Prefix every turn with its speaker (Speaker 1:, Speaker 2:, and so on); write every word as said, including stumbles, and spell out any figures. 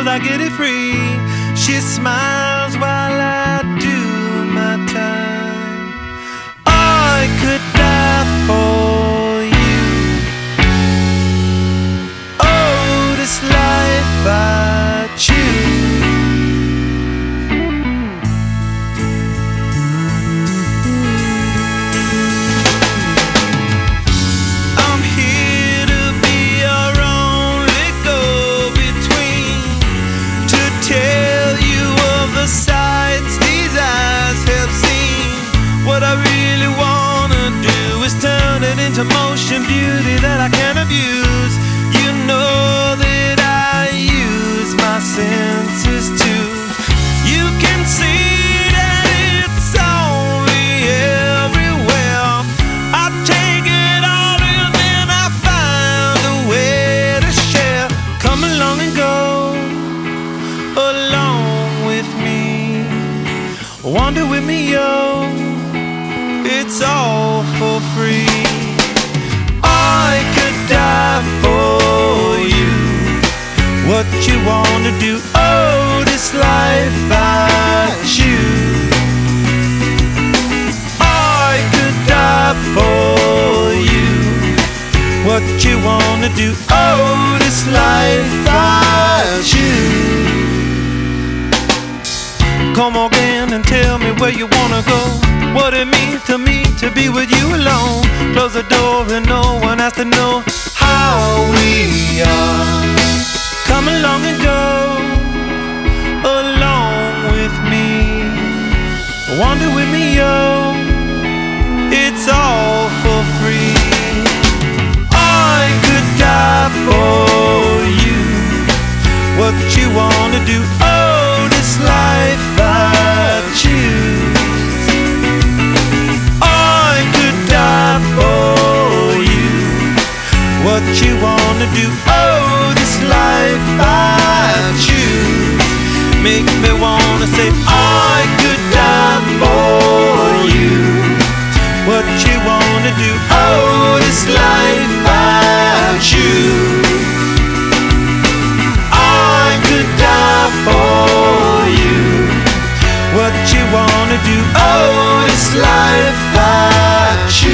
Speaker 1: I get it free. She smiles while I do my time. I could die for you. Oh, this life I choose. Into motion, beauty that I can't abuse. You know that I use my senses too. You can see that it's only everywhere. I take it all in and I find a way to share. Come along and go along with me. Wander with me, yo. It's all for free. I could die for you. What you wanna do? Oh, this life I choose. I could die for you. What you wanna do? Oh, this life I choose. Come again and tell me where you wanna go. What it means to me to be with you alone. Close the door and no one has to know how we are. Come along and go along with me. Wander with me, yo. It's all for free. I could die for you. What you wanna do? Oh, this life I choose. What you wanna do? Oh, this life I choose. Make me wanna say I could die for you. What you wanna do? Oh, this life I choose. I could die for you. What you wanna do? Oh, this life I choose.